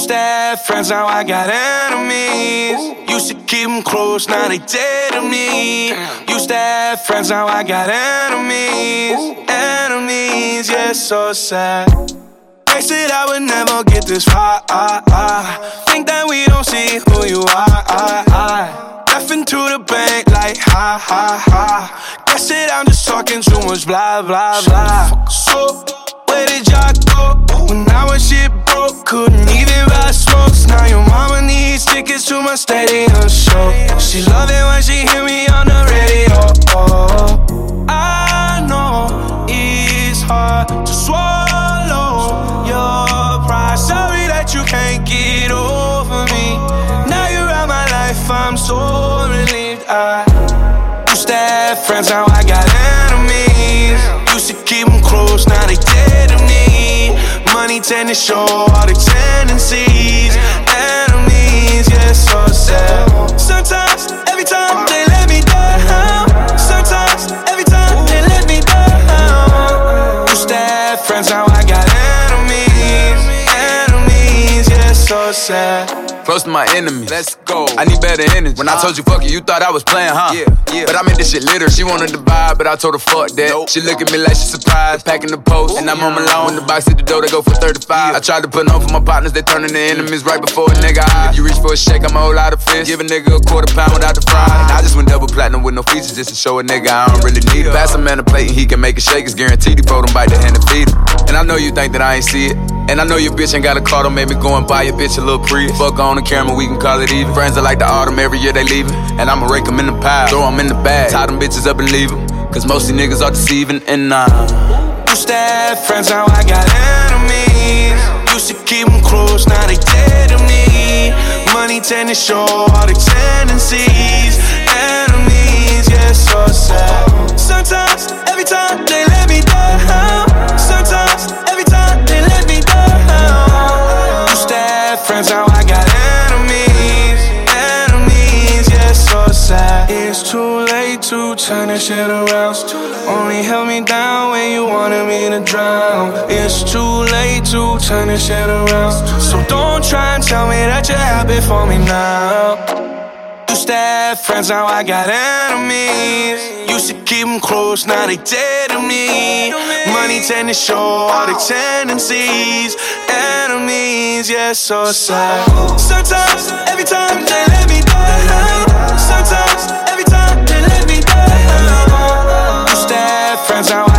Used to have friends, now I got enemies. Used to keep them close, now they dead to me. Used to have friends, now I got enemies. Enemies, yeah, so sad. They said I would never get this far. Think that we don't see who you are. Left into the bank like ha. Guess that I'm just talking too much blah, blah, blah. So, where did y'all go? When I was shit broke, couldn't even buy smokes. Now your mama needs tickets to my stadium show. She love it when she hear me on the radio. I know it's hard to swallow your pride. Sorry that you can't get over me. Now you're out my life, I'm so relieved. I used to have friends, now I got enemies. Used to keep them close, now they dead to me. Money tend to show all the tendencies. Enemies, yeah, so sad. Sometimes, every time they let me down. Sometimes, every time they let me down. Used to have friends, now I got enemies. Enemies, yeah, so sad. Close to my enemies, let's go. I need better energy. When I told you fuck you, you thought I was playing, huh? Yeah. But I made this shit litter. She wanted to vibe, but I told her fuck that. Nope. She look at me like she surprised. Packing the post, and I'm on my loan. When the box hit the door, they go for 35. I tried to put on for my partners, they turn into enemies right before a nigga high. If you reach for a shake, I'ma hold out a fist. Give a nigga a £quarter without the fry. And I just went double platinum with no features just to show a nigga I don't really need it. Pass a man a plate and he can make it shake. It's guaranteed he fold him, bite the hand and feed him. And I know you think that I ain't see it. And I know your bitch ain't got a car, don't make me go and buy your bitch a little Prius. Fuck on the camera, we can call it even. Friends are like the autumn, every year they leaving. And I'ma rake them in the pile, throw them in the bag, tie them bitches up and leave them. Cause most of these niggas are deceiving and used to have friends, now I got enemies. Used to keep them close, now they dead to me. Money tend to show all the tendencies. Enemies, yeah, so sad. Sometimes, every time they let me down. Sometimes, every time they let me down. Used to have friends, now I got enemies. Enemies, yeah, so sad. It's too late to turn this shit around. Only held me down when you wanted me to drown. It's too late to turn this shit around. So don't try and tell me that you're happy for me now. Used to have friends, now I got enemies. Used to keep them close, now they dead to me. Money tend to show all the tendencies. Enemies, yeah, so sad. Sometimes, every time they let me down. Sometimes, every time they let me down. Used to have friends, now